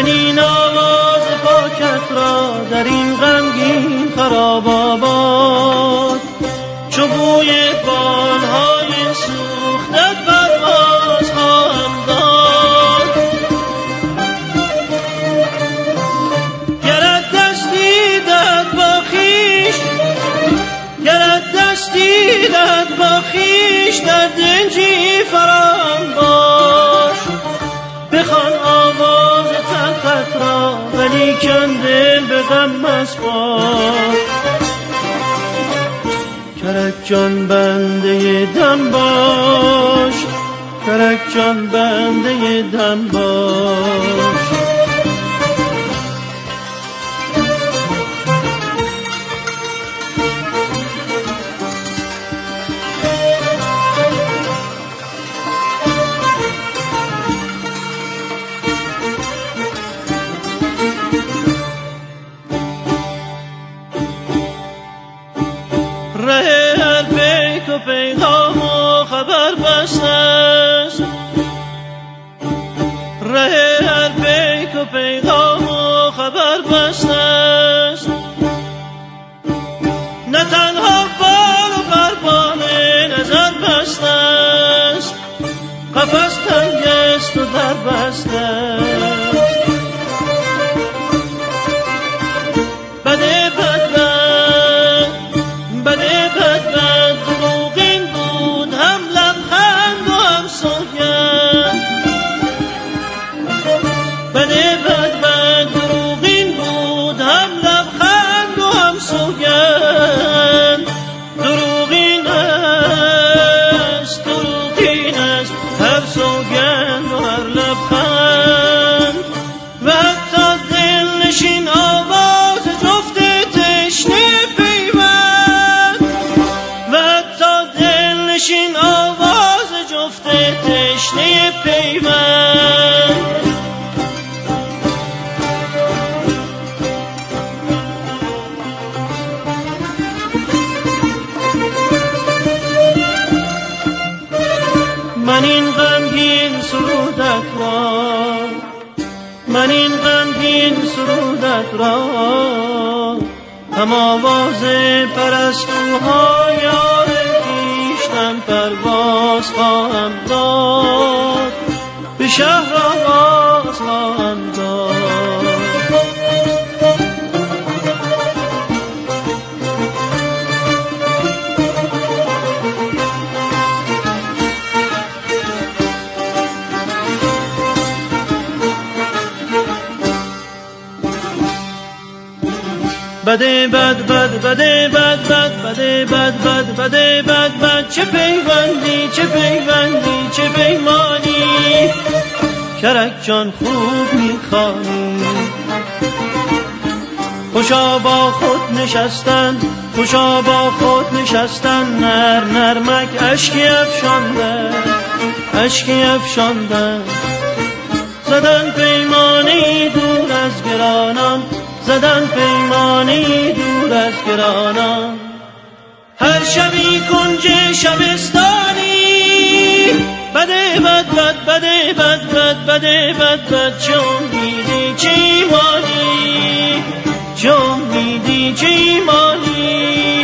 این آواز پاکت را در این غمگین خراب آباد، چو بوی بالهای سوختت پرواز خواهم داد. گرت دستی دهد با خویش، گرت دستی دهد با خویش، در دنجی فراهم باش. بخوان آواز تلخت را ولیکن دل به غم مسپار. کرک جان بنده دم باش، کرک جان بنده دم باش. ره هر پیک و پیغام و خبر بسته است، ره هر پیک و پیغام و خبر بسته است. نه تنها بال و پربال نظر بسته است، قفس تنگ است و در بسته است. بده بد بده بد دروغین بود، هم لبخند و هم سوگند. بده بد دروغین بود، هم لبخند و هم سوگند. دروغین است هر سوگند و هر لبخند. و حتی دلنشین آواز جفت تشنه نشین آواز جفت تشنه پیوند. من این غمگین سرودت را، من این غمگین سرودت را، هم آواز پرستوها یار پرواز خواهم داد، به شهر آواز خواهم داد. بده بد بده بد بده بد بده بد چه پیوندی چه پیوندی چه پیمانی. کرک جان خوب میخوانی، خوشا با خود نشستن، خوشا با خود نشستن. نرمک اشکی افشاندن، اشکی افشاندن. زدن پیمانی دور از گرانان، زدن پیمانی دور از گرانان. هر شبی کنج شبستانی، بده بد بده بد بده بد چه امیدی چه ایمانی، چه امیدی چه ایمانی.